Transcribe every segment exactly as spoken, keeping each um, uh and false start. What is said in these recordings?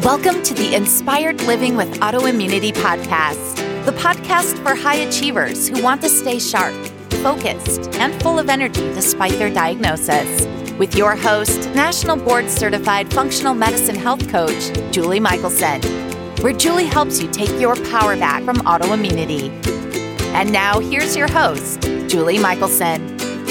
Welcome to the Inspired Living with Autoimmunity podcast, the podcast for high achievers who want to stay sharp, focused, and full of energy despite their diagnosis. With your host, National Board Certified Functional Medicine Health Coach, Julie Michelson, where Julie helps you take your power back from autoimmunity. And now here's your host, Julie Michelson.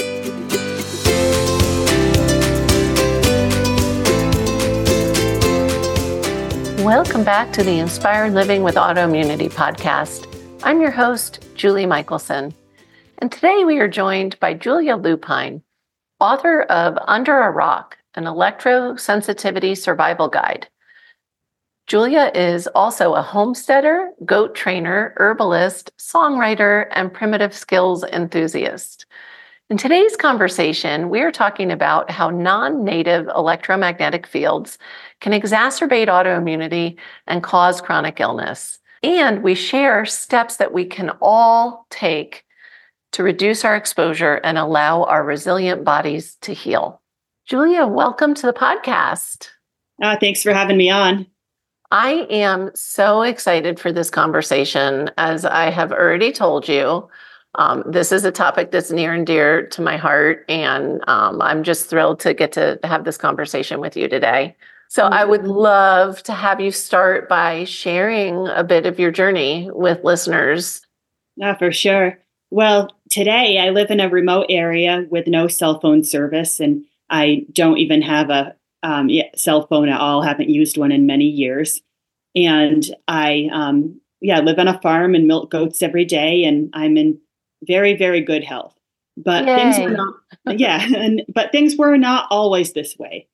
Welcome back to the Inspired Living with Autoimmunity podcast. I'm your host, Julie Michelson, and today we are joined by Julia Lupine, author of Under a Rock, an electrosensitivity survival guide. Julia is also a homesteader, goat trainer, herbalist, songwriter, and primitive skills enthusiast. In today's conversation, we are talking about how non-native electromagnetic fields can exacerbate autoimmunity and cause chronic illness. And we share steps that we can all take to reduce our exposure and allow our resilient bodies to heal. Julia, welcome to the podcast. Uh, thanks for having me on. I am so excited for this conversation. As I have already told you, Um, this is a topic that's near and dear to my heart, and um, I'm just thrilled to get to have this conversation with you today. So I would love to have you start by sharing a bit of your journey with listeners. Yeah, for sure. Well, today I live in a remote area with no cell phone service, and I don't even have a um, cell phone at all. Haven't used one in many years. And I, um, yeah, live on a farm and milk goats every day, and I'm in very, very good health, but Yay. things were not, yeah, and, but things were not always this way.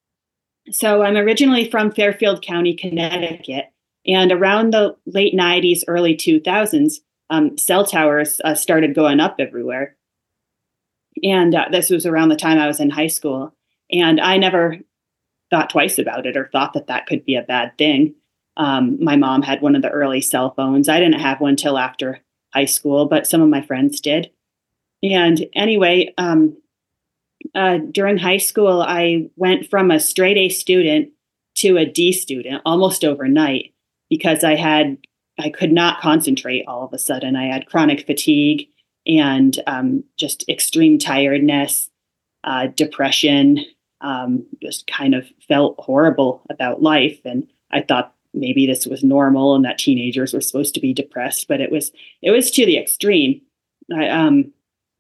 So I'm originally from Fairfield County, Connecticut, and around the late nineties, early two thousands, um, cell towers uh, started going up everywhere. And uh, this was around the time I was in high school, and I never thought twice about it or thought that that could be a bad thing. Um, my mom had one of the early cell phones. I didn't have one till after high school, but some of my friends did. And anyway, um, uh, during high school, I went from a straight A student to a D student almost overnight because I had, I could not concentrate all of a sudden. I had chronic fatigue and um, just extreme tiredness, uh, depression, um, just kind of felt horrible about life. And I thought maybe this was normal and that teenagers were supposed to be depressed, but it was, it was to the extreme. I, um,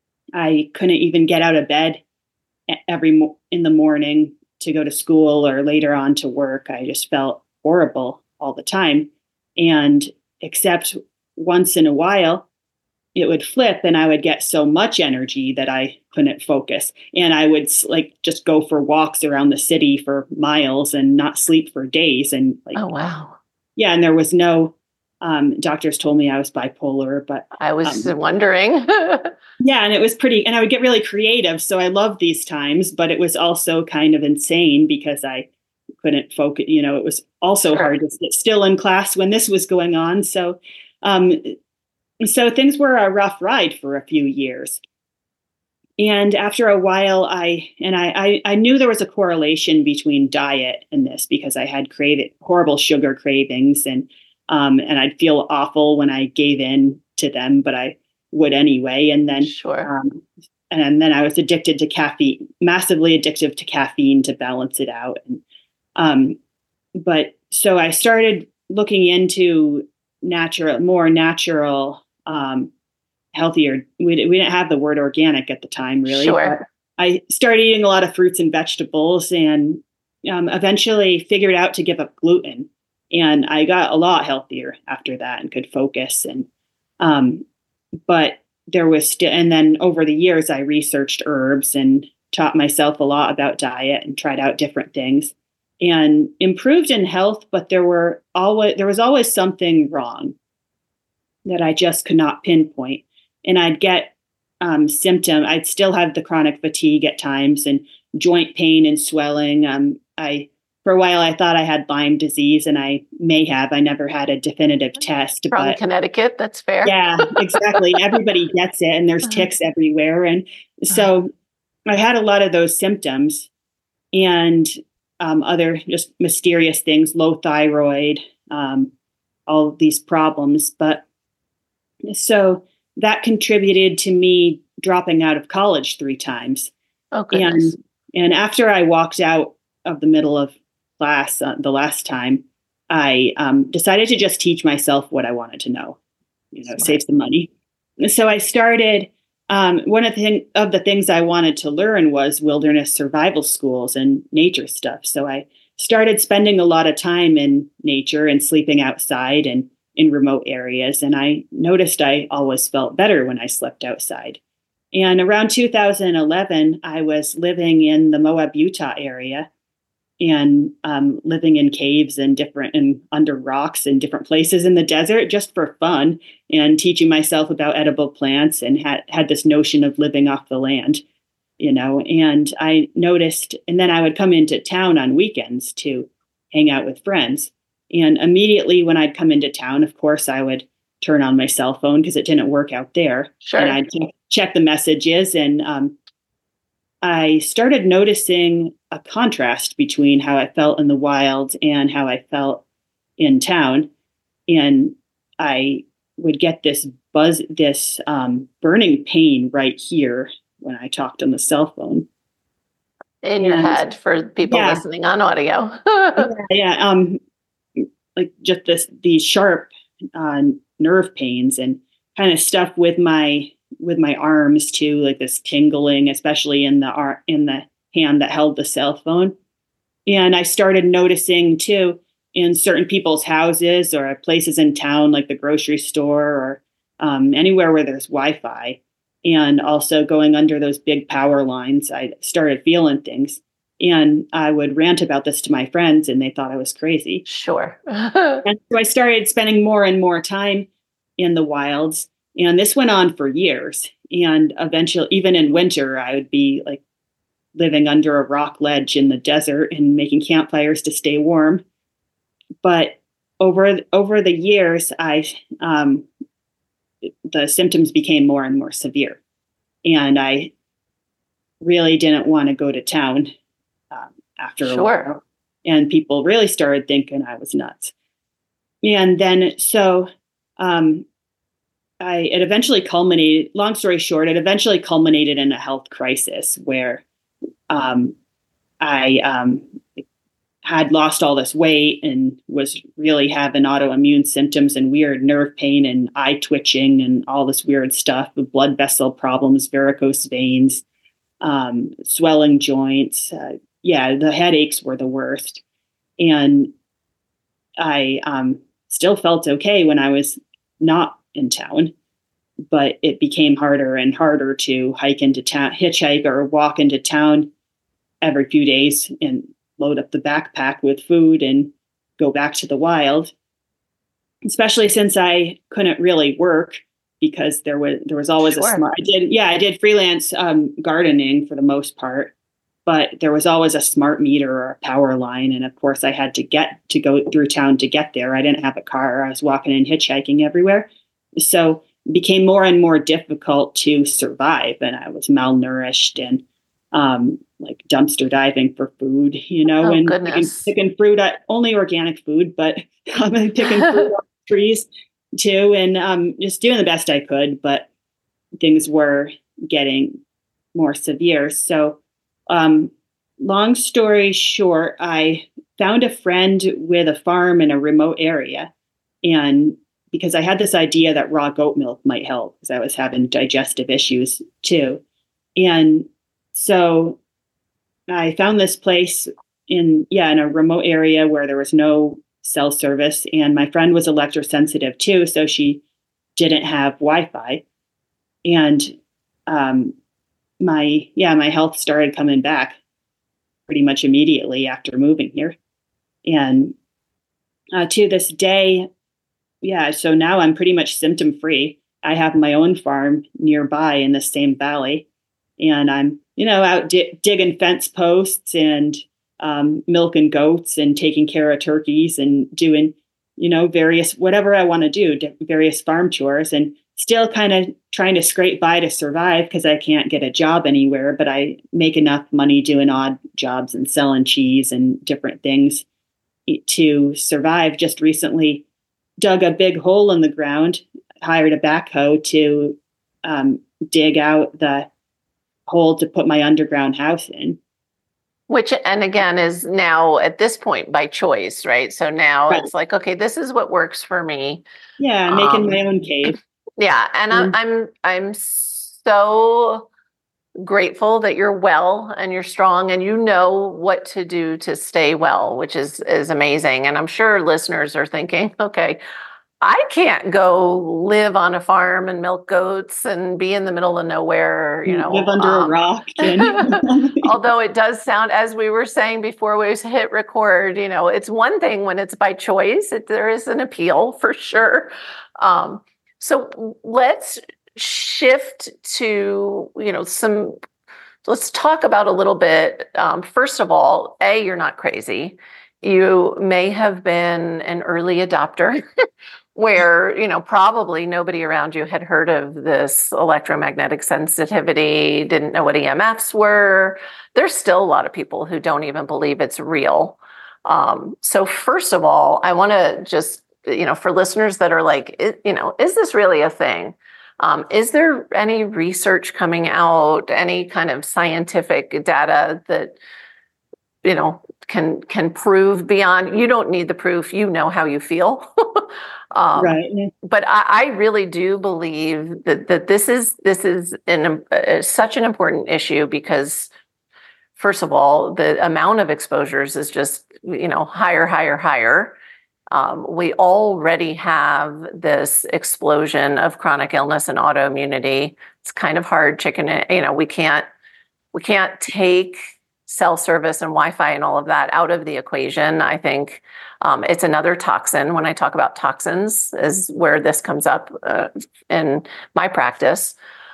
I couldn't even get out of bed every mo- in the morning to go to school or later on to work. I just felt horrible all the time. And except once in a while, it would flip and I would get so much energy that I couldn't focus. And I would like just go for walks around the city for miles and not sleep for days. And like, Oh, wow. Yeah. And there was no, um, doctors told me I was bipolar, but I was um, wondering. yeah. And it was pretty, and I would get really creative. So I loved these times, but it was also kind of insane because I couldn't focus. You know, it was also Sure. hard to sit still in class when this was going on. So, um, So things were a rough ride for a few years. And after a while, I and I, I, I knew there was a correlation between diet and this because I had craved horrible sugar cravings and um, and I'd feel awful when I gave in to them, but I would anyway. And then Sure. um, and then I was addicted to caffeine, massively addictive to caffeine to balance it out. And, um, but so I started looking into natural, more natural. Um, healthier. We, we didn't have the word organic at the time, really. Sure. I started eating a lot of fruits and vegetables and um, eventually figured out to give up gluten. And I got a lot healthier after that and could focus. And um, but there was still, and then over the years, I researched herbs and taught myself a lot about diet and tried out different things and improved in health. But there were always there was always something wrong that I just could not pinpoint. And I'd get um, symptom. I'd still have the chronic fatigue at times and joint pain and swelling. Um, I, for a while, I thought I had Lyme disease, and I may have. I never had a definitive test. From but Connecticut, that's fair. Yeah, exactly. Everybody gets it, and there's ticks everywhere. And so I had a lot of those symptoms. And um, other just mysterious things, low thyroid, um, all of these problems. But so that contributed to me dropping out of college three times. Oh, goodness. And, and after I walked out of the middle of class uh, the last time, I um, decided to just teach myself what I wanted to know, you know, Smart. save some money. And so I started, um, one of the, of the things I wanted to learn was wilderness survival schools and nature stuff. So I started spending a lot of time in nature and sleeping outside and in remote areas. And I noticed I always felt better when I slept outside. And around two thousand eleven, I was living in the Moab, Utah area and um, living in caves and different and under rocks in different places in the desert just for fun and teaching myself about edible plants and had, had this notion of living off the land, you know, and I noticed, and then I would come into town on weekends to hang out with friends. And immediately when I'd come into town, of course, I would turn on my cell phone because it didn't work out there. Sure. And I'd check, check the messages and, um, I started noticing a contrast between how I felt in the wild and how I felt in town. And I would get this buzz, this um, burning pain right here when I talked on the cell phone. In your and, head for people yeah. listening on audio. yeah, yeah. Um, like just this, these sharp uh, nerve pains and kind of stuff with my with my arms too, like this tingling, especially in the ar- in the hand that held the cell phone. And I started noticing too in certain people's houses or places in town, like the grocery store or um, anywhere where there's Wi-Fi, and also going under those big power lines, I started feeling things. And I would rant about this to my friends and they thought I was crazy. Sure. And so I started spending more and more time in the wilds. And this went on for years. And eventually, even in winter, I would be like living under a rock ledge in the desert and making campfires to stay warm. But over over the years, I um, the symptoms became more and more severe. And I really didn't want to go to town um, after a Sure. while. And people really started thinking I was nuts. And then so... Um, I, it eventually culminated, long story short, it eventually culminated in a health crisis where um, I um, had lost all this weight and was really having autoimmune symptoms and weird nerve pain and eye twitching and all this weird stuff with blood vessel problems, varicose veins, um, swelling joints. Uh, yeah, the headaches were the worst. And I um, still felt okay when I was not in town, but it became harder and harder to hike into town, hitchhike or walk into town every few days and load up the backpack with food and go back to the wild, especially since I couldn't really work because there was, there was always Sure. a smart, I did, yeah, I did freelance um, gardening for the most part, but there was always a smart meter or a power line. And of course I had to get to go through town to get there. I didn't have a car. I was walking and hitchhiking everywhere. So it became more and more difficult to survive. And I was malnourished and um, like dumpster diving for food, you know, Oh, and picking, goodness. picking fruit, uh, only organic food, but um, and picking fruit off trees too. And um, just doing the best I could, but things were getting more severe. So um, long story short, I found a friend with a farm in a remote area. And because I had this idea that raw goat milk might help because I was having digestive issues too. And so I found this place in, yeah, in a remote area where there was no cell service. And my friend was electrosensitive too. So she didn't have Wi-Fi. And um, my, yeah, my health started coming back pretty much immediately after moving here. And uh, to this day, yeah, so now I'm pretty much symptom free. I have my own farm nearby in the same valley, and I'm, you know, out di- digging fence posts and um, milking goats and taking care of turkeys and doing, you know, various, whatever I want to do, various farm chores. And still kind of trying to scrape by to survive because I can't get a job anywhere, but I make enough money doing odd jobs and selling cheese and different things to survive. Just recently dug a big hole in the ground, hired a backhoe to um, dig out the hole to put my underground house in. Which, and again, is now at this point by choice, right? So now right. It's like, okay, this is what works for me. Yeah, making um, my own cave. Yeah, and mm. I'm I'm I'm so grateful that you're well and you're strong and you know what to do to stay well, which is is amazing. And I'm sure listeners are thinking, okay, I can't go live on a farm and milk goats and be in the middle of nowhere, you know. Live under um, a rock. Although it does sound, as we were saying before we hit record, you know, it's one thing when it's by choice. It, there is an appeal for sure. Um, so let's shift to, you know, some, let's talk about a little bit. Um, first of all, A, you're not crazy. You may have been an early adopter where, you know, probably nobody around you had heard of this electromagnetic sensitivity, didn't know what E M Fs were. There's still a lot of people who don't even believe it's real. Um, so first of all, I want to just, you know, for listeners that are like, you know, is this really a thing? Um, is there any research coming out, any kind of scientific data that, you know, can can prove beyond, you don't need the proof, you know how you feel. um, right. But I, I really do believe that that this is this is an, uh, such an important issue because, first of all, the amount of exposures is just, you know, higher, higher, higher. Um, we already have this explosion of chronic illness and autoimmunity. It's kind of hard chicken, you know, we can't we can't take cell service and Wi-Fi and all of that out of the equation. I think um, it's another toxin. When I talk about toxins is where this comes up uh, in my practice.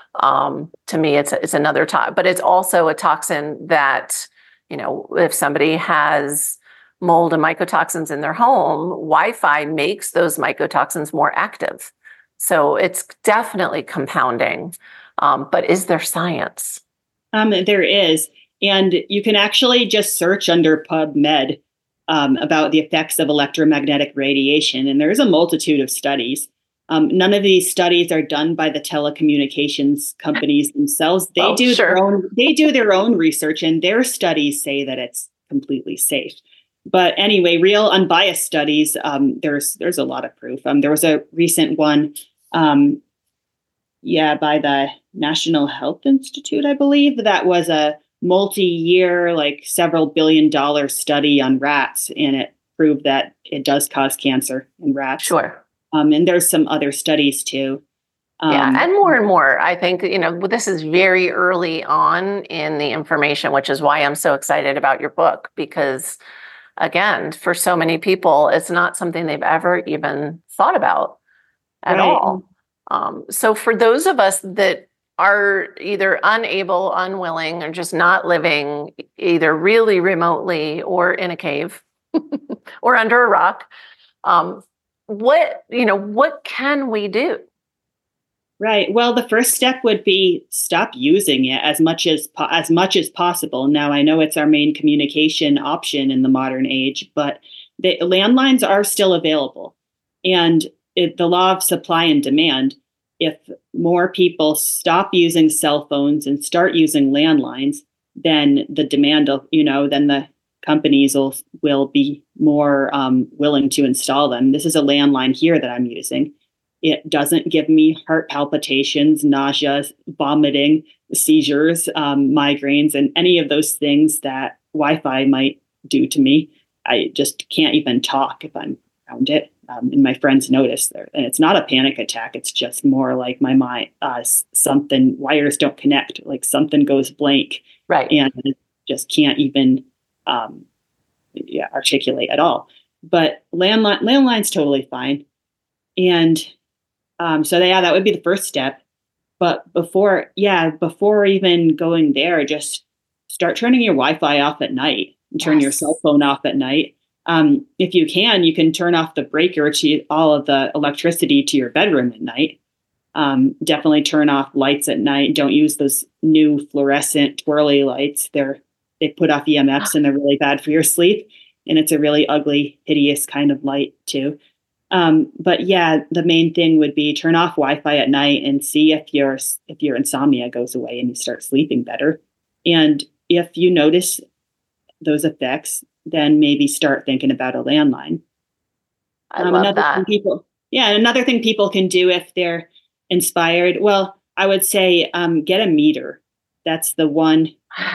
Um, to me, it's it's another toxin, but it's also a toxin that, you know, if somebody has mold and mycotoxins in their home, Wi-Fi makes those mycotoxins more active. So it's definitely compounding. Um, but is there science? Um, there is. And you can actually just search under PubMed um, about the effects of electromagnetic radiation. And there's a multitude of studies. Um, none of these studies are done by the telecommunications companies themselves. They oh, do sure. their own, they do their own research, and their studies say that it's completely safe. But anyway, real unbiased studies, um, there's there's a lot of proof. Um, there was a recent one, um, yeah, by the National Health Institute, I believe, that was a multi-year, like several billion dollar study on rats, and it proved that it does cause cancer in rats. Sure. Um, and there's some other studies too. Um, yeah, and more and more. I think, you know, this is very early on in the information, which is why I'm so excited about your book, because again, for so many people, it's not something they've ever even thought about at right. all. Um, so for those of us that are either unable, unwilling, or just not living either really remotely or in a cave or under a rock, um, what, you know, what can we do? Right. Well, the first step would be stop using it as much as po- as much as possible. Now, I know it's our main communication option in the modern age, but the landlines are still available. And it, the law of supply and demand, if more people stop using cell phones and start using landlines, then the demand, of, you know, then the companies will, will be more um, willing to install them. This is a landline here that I'm using. It doesn't give me heart palpitations, nausea, vomiting, seizures, um, migraines, and any of those things that Wi-Fi might do to me. I just can't even talk if I'm around it. Um, and my friends notice there, and it's not a panic attack. It's just more like my mind, uh, something wires don't connect, like something goes blank, right? And it just can't even, um, yeah, articulate at all. But landline, landline's totally fine, and um, so yeah, that would be the first step. But before, yeah, before even going there, just start turning your Wi-Fi off at night and turn yes. your cell phone off at night. Um, if you can, you can turn off the breaker to all of the electricity to your bedroom at night. Um, definitely turn off lights at night. Don't use those new fluorescent twirly lights. They're they put off E M Fs and they're really bad for your sleep. And it's a really ugly, hideous kind of light too. Um, but yeah, the main thing would be turn off Wi-Fi at night and see if your if your insomnia goes away and you start sleeping better. And if you notice those effects, then maybe start thinking about a landline. I um, love another that. thing people, yeah, another thing people can do if they're inspired. Well, I would say um, get a meter. That's the one.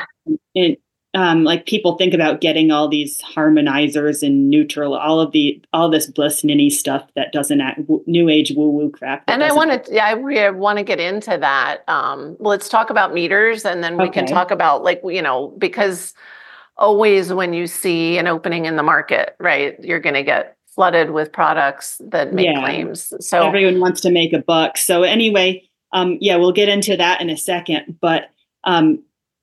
And um, like people think about getting all these harmonizers and neutral, all of the all this bliss ninny stuff that doesn't act w- new age woo woo crap. And I want to, yeah, I really want to get into that. Um, let's talk about meters, and then we Okay. can talk about, like, you know, because always when you see an opening in the market, right, you're going to get flooded with products that make Yeah. claims. So Everyone wants to make a buck. So anyway, um, yeah, we'll get into that in a second. But um,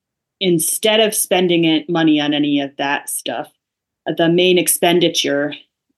instead of spending it, money on any of that stuff, the main expenditure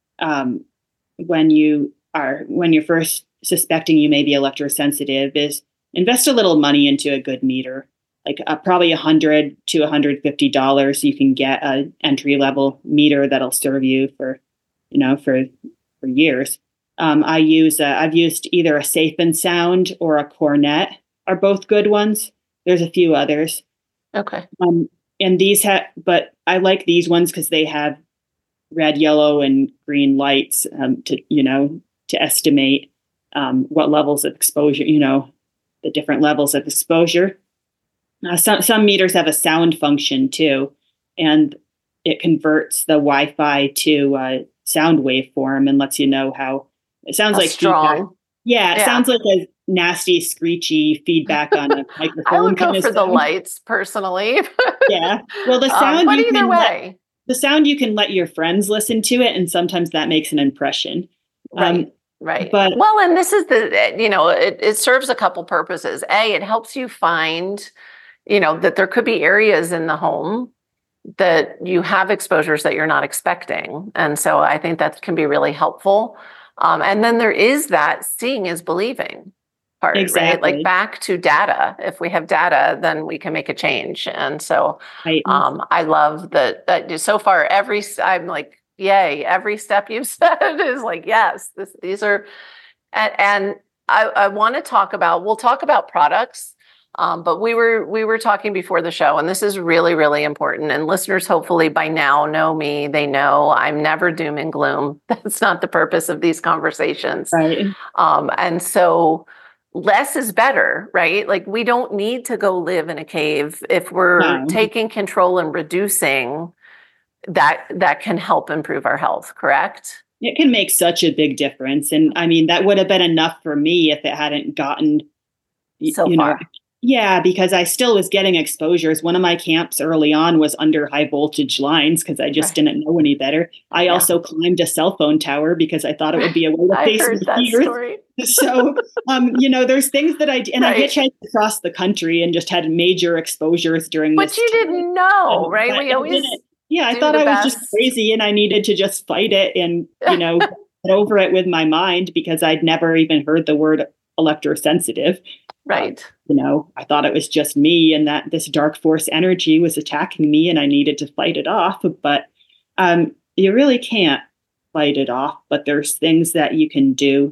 um, when you are when you're first suspecting you may be electrosensitive is invest a little money into a good meter, like uh, probably a hundred to a hundred fifty dollars. You can get an entry level meter that'll serve you for, you know, for for years. Um, I use a, I've used either a Safe and Sound or a Cornet, are both good ones. There's a few others. okay. Um, and these have, but I like these ones because they have red, yellow, and green lights um, to, you know, to estimate um, what levels of exposure, you know, the different levels of exposure. Uh, some some meters have a sound function too, and it converts the Wi-Fi to uh, sound waveform and lets you know how it sounds How like strong. feedback. Yeah, it Yeah. sounds like a nasty, screechy feedback on a microphone. I would go kind of for the sound. lights personally. Yeah. Well, the Um, sound but you either can let, way, the sound you can let your friends listen to it, and sometimes that makes an impression. right. Um, Right. but- well, and this is the, you know, it, it serves a couple purposes. A, it helps you find, you know, that there could be areas in the home that you have exposures that you're not expecting. And so I think that can be really helpful. Um, and then there is that seeing is believing part, right? Exactly. Like back to data. If we have data, then we can make a change. And so Right. um, I love that, that so far, every, I'm like, yay, every step you've said is like, yes, this, these are, and, and I, I want to talk about, we'll talk about products, um, but we were, we were talking before the show, and this is really, really important. And listeners, hopefully by now know me, they know I'm never doom and gloom. That's not the purpose of these conversations. Right. Um, and so less is better, right? Like we don't need to go live in a cave if we're No. taking control and reducing. That that can help improve our health, correct? It can make such a big difference. And I mean, that would have been enough for me if it hadn't gotten, y- So you know, far. yeah, because I still was getting exposures. One of my camps early on was under high voltage lines because I just Right. didn't know any better. I Yeah. also climbed a cell phone tower because I thought it would be a way to I face heard my that fears. story. So, um, you know, there's things that I d- and Right. I hitchhiked across the country and just had major exposures during But this you time. didn't know, Um, right? but We I always didn't- yeah, I do thought the I was just best. crazy and I needed to just fight it and, you know, get over it with my mind because I'd never even heard the word electrosensitive. right. You know, I thought it was just me and that this dark force energy was attacking me and I needed to fight it off. But um, you really can't fight it off. But there's things that you can do.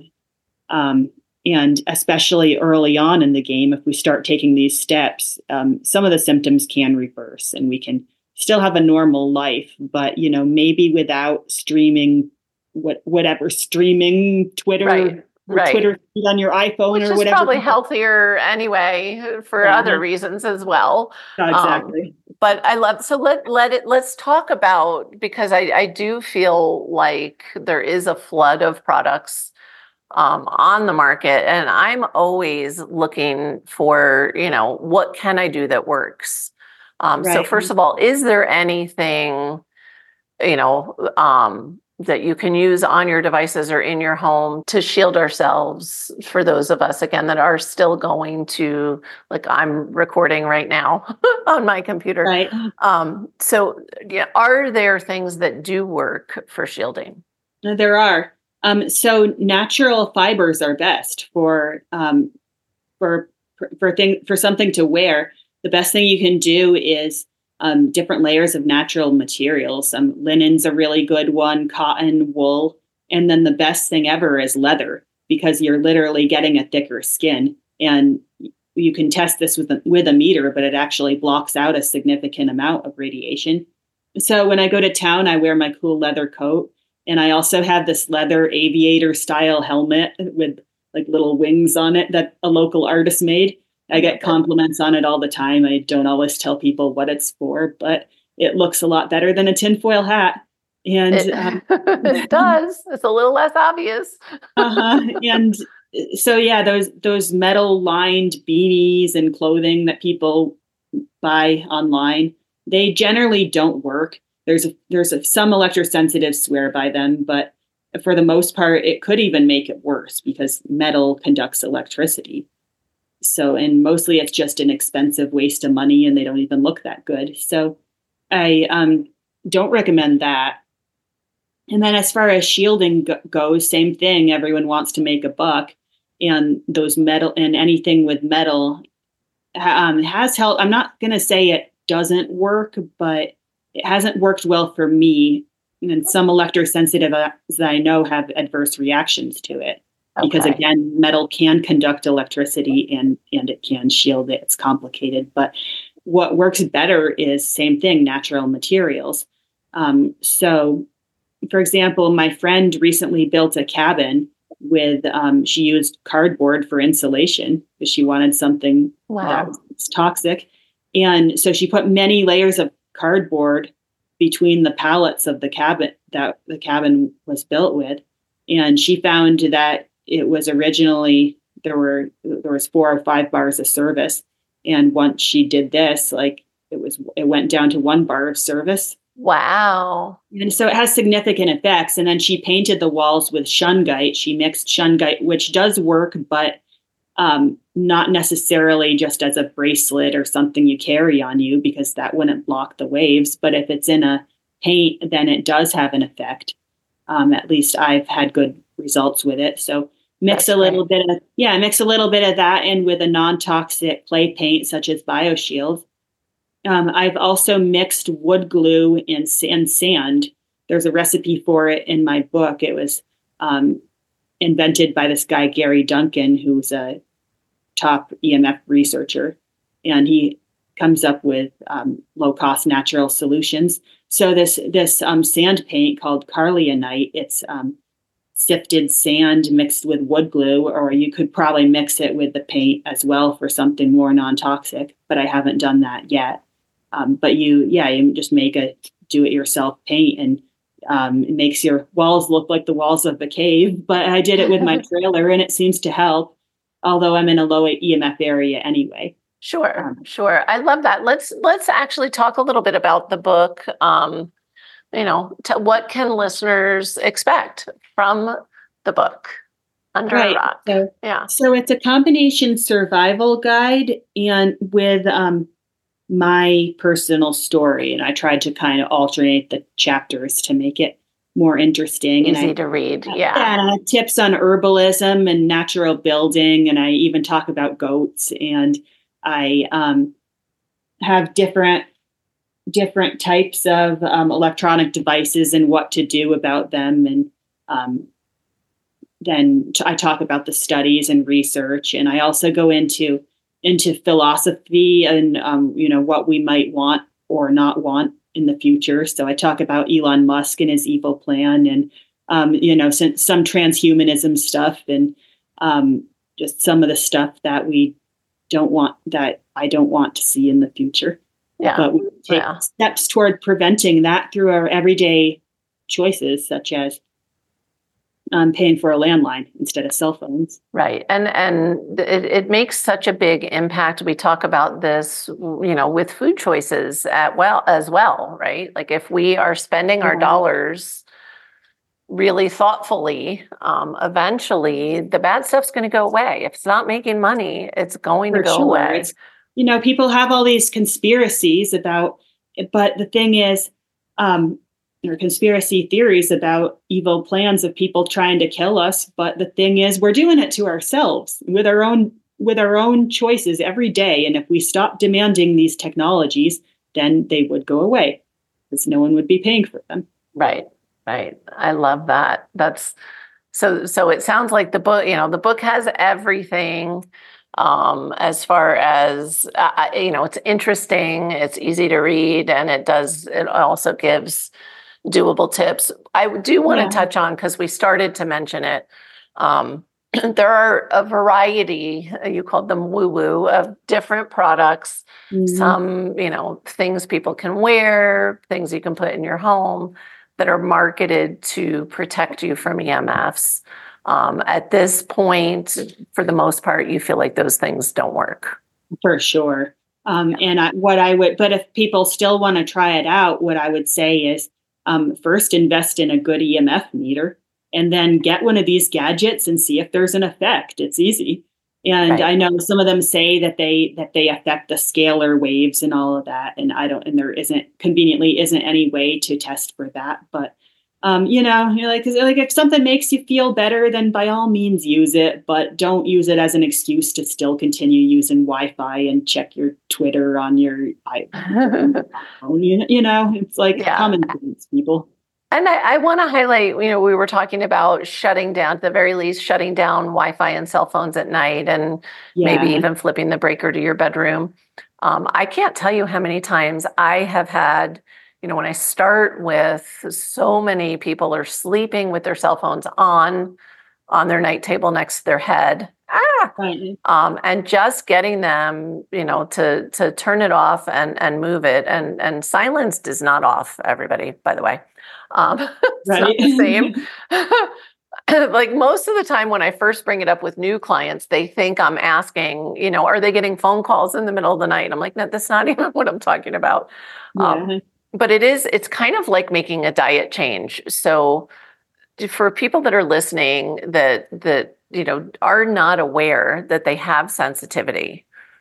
Um, and especially early on in the game, if we start taking these steps, um, some of the symptoms can reverse and we can still have a normal life. But, you know, maybe without streaming, what, whatever, streaming Twitter. Right. Or Right. Twitter feed on your iPhone Which or is whatever. probably healthier anyway for Yeah. other reasons as well. No, exactly. Um, but I love, so let, let it, let's talk about, because I, I do feel like there is a flood of products um, on the market, and I'm always looking for, you know, what can I do that works? Um, So Right. first of all, is there anything, you know, um, that you can use on your devices or in your home to shield ourselves for those of us, again, that are still going to, like I'm recording right now on my computer. Right. Um, so yeah, are there things that do work for shielding? There are. Um, so natural fibers are best for um, for for thing for something to wear. The best thing you can do is um, different layers of natural materials. Um, linen's a really good one, cotton, wool, and then the best thing ever is leather, because you're literally getting a thicker skin. And you can test this with a, with a meter, but it actually blocks out a significant amount of radiation. So when I go to town, I wear my cool leather coat. And I also have this leather aviator style helmet with like little wings on it that a local artist made. I get compliments on it all the time. I don't always tell people what it's for, but it looks a lot better than a tinfoil hat. And it, um, it does. It's a little less obvious. uh-huh. And so, yeah, those those metal lined beanies and clothing that people buy online, they generally don't work. There's a, there's a, some electrosensitives swear by them, but for the most part, it could even make it worse because metal conducts electricity. So, and mostly it's just an expensive waste of money, and they don't even look that good. So I um, don't recommend that. And then as far as shielding go- goes, same thing. Everyone wants to make a buck, and those metal and anything with metal um, has helped. I'm not going to say it doesn't work, but it hasn't worked well for me. And some electrosensitives that I know have adverse reactions to it. Okay. Because again, metal can conduct electricity and, and it can shield it. It's complicated. But what works better is same thing, natural materials. Um, so, for example, my friend recently built a cabin with, um, she used cardboard for insulation because she wanted something wow. that was toxic. And so she put many layers of cardboard between the pallets of the cabin that the cabin was built with. And she found that it was originally, there were, there was four or five bars of service. And once she did this, like it was, it went down to one bar of service. Wow. And so it has significant effects. And then she painted the walls with shungite. She mixed shungite, which does work, but um, not necessarily just as a bracelet or something you carry on you, because that wouldn't block the waves. But if it's in a paint, then it does have an effect. Um, at least I've had good results with it. So mix That's a little great. bit of, yeah, mix a little bit of that in with a non-toxic clay paint, such as BioShield. Um, I've also mixed wood glue and, and sand. There's a recipe for it in my book. It was um, invented by this guy, Gary Duncan, who's a top E M F researcher. And he comes up with um, low-cost natural solutions. So this this um, sand paint called Carlionite, it's um, sifted sand mixed with wood glue, or you could probably mix it with the paint as well for something more non-toxic, but I haven't done that yet. Um, but you, yeah, you just make a do-it-yourself paint, and um, it makes your walls look like the walls of the cave. But I did it with my trailer, and it seems to help, although I'm in a low E M F area anyway. Sure, um, sure. I love that. Let's let's actually talk a little bit about the book. Um, you know, t- what can listeners expect from the book, Under right. a Rock? So, yeah. So it's a combination survival guide and with um, my personal story, and I tried to kind of alternate the chapters to make it more interesting. Easy and I, to read, yeah. yeah. And I have tips on herbalism and natural building, and I even talk about goats, and I um, have different different types of um, electronic devices and what to do about them, and um, then t- I talk about the studies and research, and I also go into into philosophy and um, you know what we might want or not want in the future. So I talk about Elon Musk and his evil plan, and um, you know some, some transhumanism stuff, and um, just some of the stuff that we don't want, that I don't want to see in the future. Yeah, but we take yeah. steps toward preventing that through our everyday choices, such as um, paying for a landline instead of cell phones. Right. And and it, it makes such a big impact. We talk about this, you know, with food choices at well as well, right? Like if we are spending our dollars really thoughtfully, um, eventually the bad stuff's going to go away. If it's not making money, it's going For to go sure. away. It's, you know, people have all these conspiracies about it, but the thing is, um, or conspiracy theories about evil plans of people trying to kill us. But the thing is, we're doing it to ourselves with our own with our own choices every day. And if we stop demanding these technologies, then they would go away because no one would be paying for them. Right, right. I love that. That's so. So it sounds like the book. You know, the book has everything. Um, as far as uh, you know, it's interesting. It's easy to read, and it does. It also gives doable tips. I do want Yeah. to touch on because we started to mention it. Um, there are a variety, you called them woo-woo, of different products. Mhm. Some, you know, things people can wear, things you can put in your home that are marketed to protect you from E M Fs. Um, at this point, for the most part, you feel like those things don't work. For sure. Um, and I, what I would, but if people still want to try it out, what I would say is um, first invest in a good E M F meter, and then get one of these gadgets and see if there's an effect. It's easy. And Right. I know some of them say that they that they affect the scalar waves and all of that. And I don't, and there isn't conveniently isn't any way to test for that. But um, you know, you're like, 'cause, like if something makes you feel better, then by all means use it, but don't use it as an excuse to still continue using Wi-Fi and check your Twitter on your iPhone. You, you know, it's like Yeah. common sense, people. And I, I want to highlight, you know, we were talking about shutting down, at the very least, shutting down Wi-Fi and cell phones at night, and Yeah. maybe even flipping the breaker to your bedroom. Um, I can't tell you how many times I have had, you know, when I start with so many people are sleeping with their cell phones on, on their night table next to their head. Ah, Right. um, and just getting them, you know, to to turn it off and and move it. And and silenced is not off, everybody, by the way. Um, it's not Right. the same. Like most of the time when I first bring it up with new clients, they think I'm asking, you know, are they getting phone calls in the middle of the night? I'm like, no, that's not even what I'm talking about. Um, Yeah. but it is, it's kind of like making a diet change. So for people that are listening that that you know are not aware that they have sensitivity,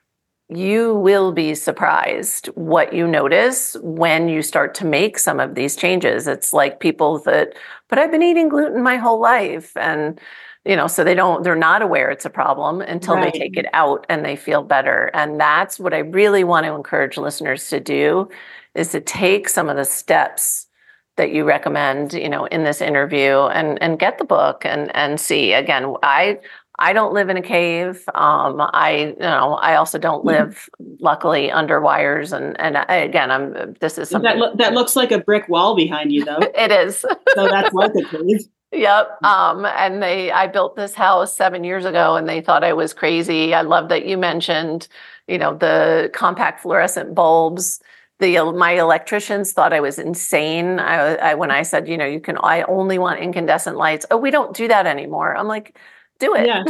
you will be surprised what you notice when you start to make some of these changes. It's like people that, but I've been eating gluten my whole life, and you know, so they don't, they're not aware it's a problem until Right. they take it out and they feel better. And that's what I really want to encourage listeners to do, is to take some of the steps that you recommend, you know, in this interview, and and get the book and and see. Again, I I don't live in a cave. Um, I you know I also don't live, luckily, under wires. And and I, again, I'm this is something That lo- that looks like a brick wall behind you, though. it is. So that's like a cave. Yep. Um, and they, I built this house seven years ago, and they thought I was crazy. I love that you mentioned, you know, the compact fluorescent bulbs. The my electricians thought I was insane. I, I when I said, you know, you can, I only want incandescent lights. Oh, we don't do that anymore. I'm like, do it. Yeah.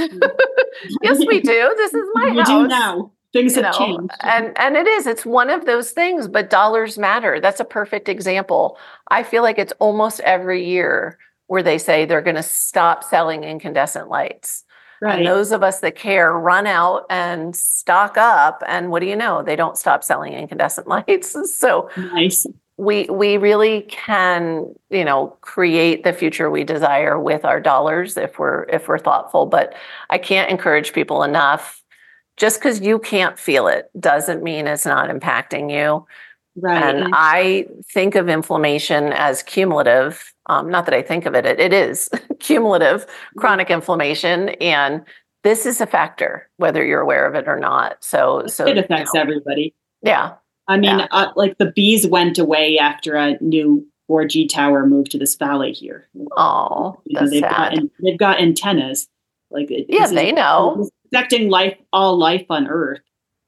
Yes, we do. This is my We house. do now. Things You have know, changed. and and it is. It's one of those things. But dollars matter. That's a perfect example. I feel like it's almost every year where they say they're going to stop selling incandescent lights. Right. And those of us that care run out and stock up. And what do you know? They don't stop selling incandescent lights. So Nice. we we really can, you know, create the future we desire with our dollars if we're if we're thoughtful. But I can't encourage people enough. Just because you can't feel it doesn't mean it's not impacting you. Right. And I think of inflammation as cumulative. Um, not that I think of it, it, it is cumulative chronic inflammation. And this is a factor, whether you're aware of it or not. So, so It affects you know, everybody. yeah. I mean, Yeah. uh, like the bees went away after a new four G tower moved to this valley here. Oh, You know, that's they've sad. got they've got antennas. Like it- Yeah, this is- they know. this is affecting life, all life on Earth.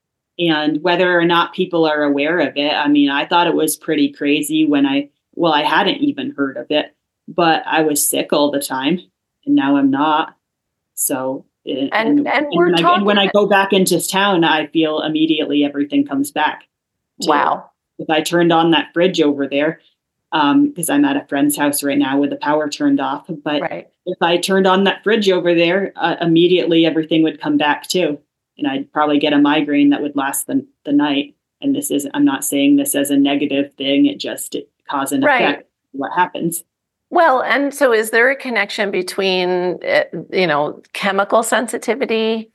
And whether or not people are aware of it, I mean, I thought it was pretty crazy when I, well, I hadn't even heard of it, but I was sick all the time, and now I'm not. So, and, And- and we're when, I, and when talking- I go back into town, I feel immediately everything comes back. to- Wow. If I turned on that fridge over there, um, because I'm at a friend's house right now with the power turned off, but Right. if I turned on that fridge over there, uh, immediately everything would come back too. And I'd probably get a migraine that would last the, the night. And this is, I'm not saying this as a negative thing. It just, it cause and Right. effect. what happens. Well, and so is there a connection between, uh, you know, chemical sensitivity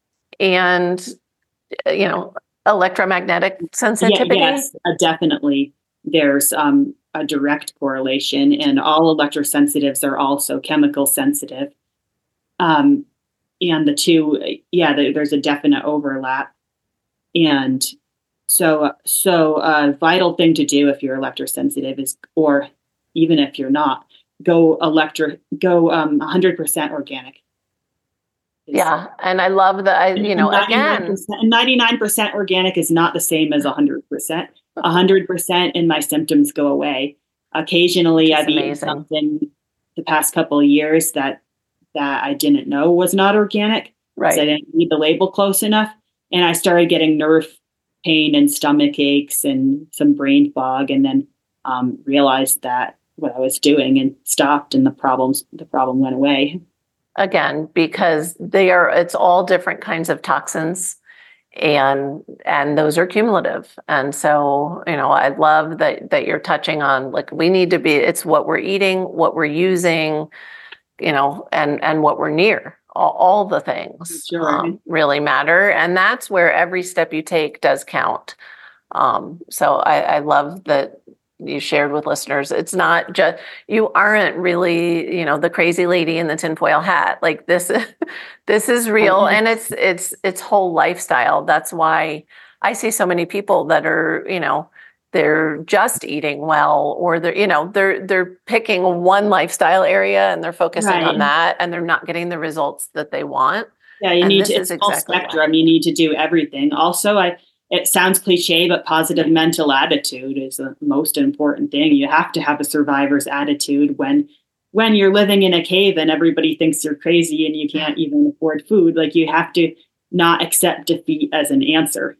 and, uh, you know, electromagnetic sensitivity? Yeah, yes, uh, definitely. There's um, a direct correlation, and all electrosensitives are also chemical sensitive. Um, and the two, yeah, the, there's a definite overlap. And so, so a vital thing to do if you're electrosensitive is, or even if you're not, go electro, go um, one hundred percent organic. Yeah, and I love that. I, you know, again, ninety-nine percent organic is not the same as one hundred percent. one hundred percent and my symptoms go away. Occasionally, I've eaten something the past couple of years that that I didn't know was not organic. Right. So I didn't read the label close enough, and I started getting nerve pain and stomach aches and some brain fog, and then um, realized that what I was doing and stopped, and the problems the problem went away. Again, because they are, it's all different kinds of toxins, and and those are cumulative. And so, you know, I love that that you're touching on, like, we need to be, it's what we're eating, what we're using, you know, and and what we're near. All, all the things Sure. um, really matter, and that's where every step you take does count. Um, so I, I love that you shared with listeners. It's not just, you aren't really, you know, the crazy lady in the tinfoil hat. Like, this, this is real, Mm-hmm. and it's it's it's whole lifestyle. That's why I see so many people that are, you know, they're just eating well, or they're, you know, they're they're picking one lifestyle area and they're focusing Right. on that, and they're not getting the results that they want. Yeah, you And need this to, is it's full exactly why. spectrum. You need to do everything. Also, I, it sounds cliche, but positive mental attitude is the most important thing. You have to have a survivor's attitude when, when you're living in a cave and everybody thinks you're crazy and you can't even afford food. Like, you have to not accept defeat as an answer,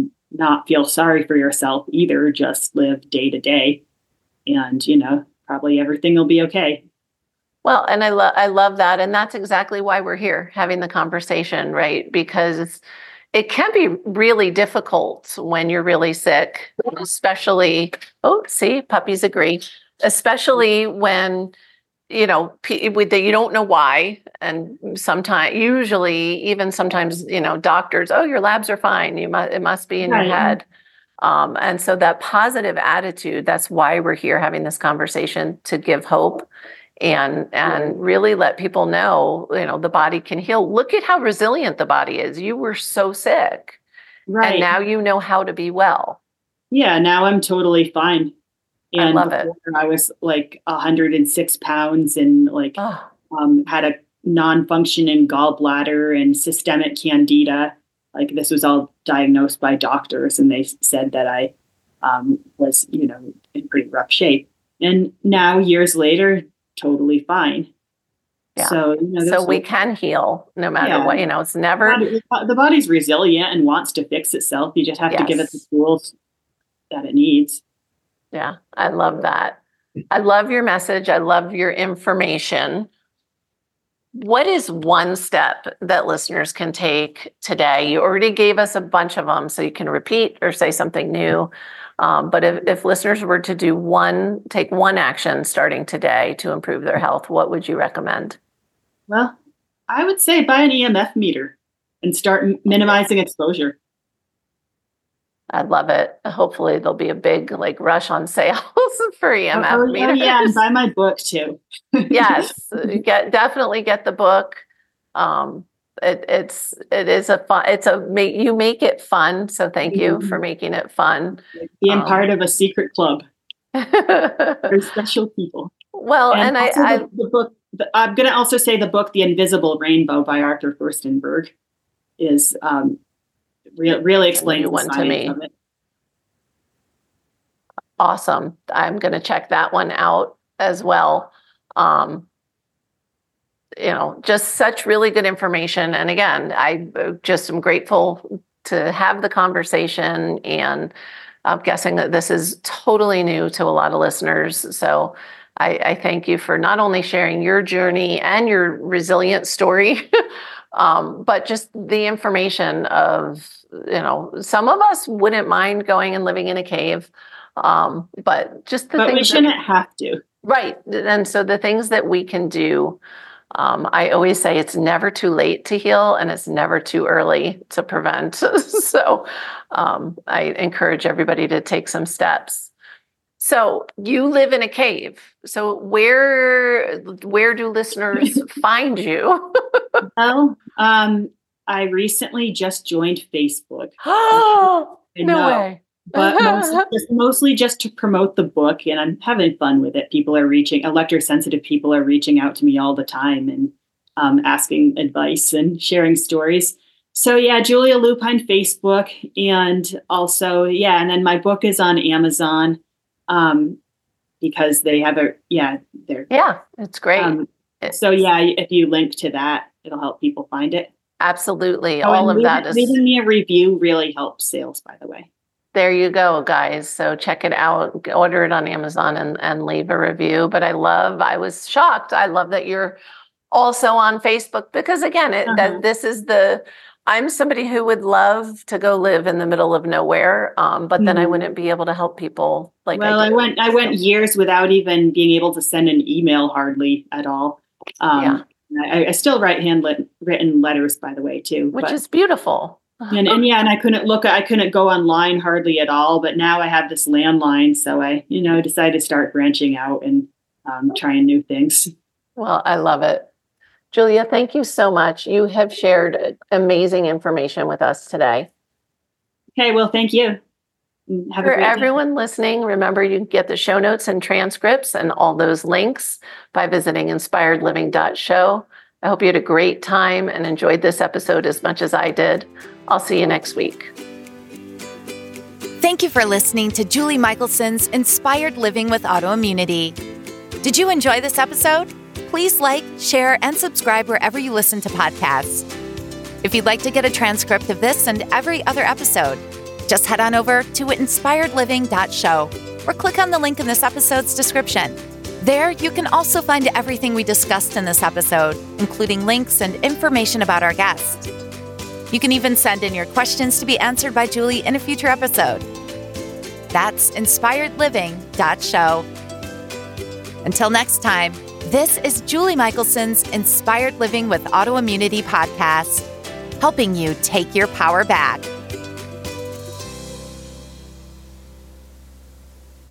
not feel sorry for yourself either. Just live day to day, and, you know, probably everything will be okay. Well, and I love I love that, and that's exactly why we're here having the conversation, right? Because it can be really difficult when you're really sick, especially, oh, see, puppies agree, especially when, you know, p- with the, you don't know why. And sometimes, usually, even sometimes, you know, doctors, oh, your labs are fine. You must, it must be in Right. your head. Um, and so that positive attitude, that's why we're here having this conversation, to give hope and and really let people know, you know, the body can heal. Look at how resilient the body is. You were so sick, Right. and now you know how to be well. Yeah, now I'm totally fine. And I love it. before I was like one hundred six pounds and like Oh, um, had a non-functioning gallbladder and systemic candida. Like, this was all diagnosed by doctors, and they said that I um, was, you know, in pretty rough shape. And now, years later, totally fine. Yeah. So, you know, so there's we hope. can heal no matter Yeah. what. You know, it's The never. body- the body's resilient and wants to fix itself. You just have to give it the Yes. tools that it needs. Yeah, I love that. I love your message. I love your information. What is one step that listeners can take today? You already gave us a bunch of them, so you can repeat or say something new. Um, but if, if listeners were to do one, take one action starting today to improve their health, what would you recommend? Well, I would say buy an E M F meter and start m- minimizing exposure. I love it. Hopefully there'll be a big like rush on sales for E M F Oh, oh, meters. yeah, and buy my book too. Yes, get definitely get the book. Um, it, it's it is a fun. It's a make you make it fun. So thank you for making it fun. Being Um, part of a secret club for special people. Well, and, also I, I the, the book. The, I'm going to also say the book, The Invisible Rainbow by Arthur Furstenberg, is um, re- really explains new the one to science me. of it. Awesome. I'm going to check that one out as well. Um, you know, just such really good information. And again, I just am grateful to have the conversation, and I'm guessing that this is totally new to a lot of listeners. So I, I thank you for not only sharing your journey and your resilient story, um, but just the information of, you know, some of us wouldn't mind going and living in a cave. Um, but just the but things we shouldn't that, have to. right. And so the things that we can do, um, I always say it's never too late to heal and it's never too early to prevent. So um, I encourage everybody to take some steps. So you live in a cave. So where where do listeners find you? Well, um, I recently just joined Facebook. Oh, no know, way. But mostly just, mostly just to promote the book, and I'm having fun with it. People are reaching, electrosensitive people are reaching out to me all the time and um, asking advice and sharing stories. So yeah, Julia Lupine Facebook, and also, yeah, and then my book is on Amazon. Um, because they have a, yeah, they're, yeah, it's great. Um, so yeah, if you link to that, it'll help people find it. Absolutely. Oh, All of leaving, that is. Leaving me a review really helps sales, by the way. There you go, guys. So check it out, order it on Amazon and, and leave a review. But I love, I was shocked. I love that you're also on Facebook because again, it, uh-huh. that this is the, I'm somebody who would love to go live in the middle of nowhere, um, but then mm-hmm. I wouldn't be able to help people like well, I, I went. I went years without even being able to send an email, hardly at all. Um, yeah. I, I still write hand written letters, by the way, too, which but, is beautiful. and, and yeah, and I couldn't look. I couldn't go online hardly at all. But now I have this landline, so I, you know, decided to start branching out and um, trying new things. Well, I love it. Julia, thank you so much. You have shared amazing information with us today. Okay, well, thank you. Have For everyone day. listening, remember you can get the show notes and transcripts and all those links by visiting inspired living dot show. I hope you had a great time and enjoyed this episode as much as I did. I'll see you next week. Thank you for listening to Julie Michelson's Inspired Living with Autoimmunity. Did you enjoy this episode? Please like, share, and subscribe wherever you listen to podcasts. If you'd like to get a transcript of this and every other episode, just head on over to inspired living dot show or click on the link in this episode's description. There, you can also find everything we discussed in this episode, including links and information about our guest. You can even send in your questions to be answered by Julie in a future episode. That's inspired living dot show. Until next time, this is Julie Michelson's Inspired Living with Autoimmunity podcast, helping you take your power back.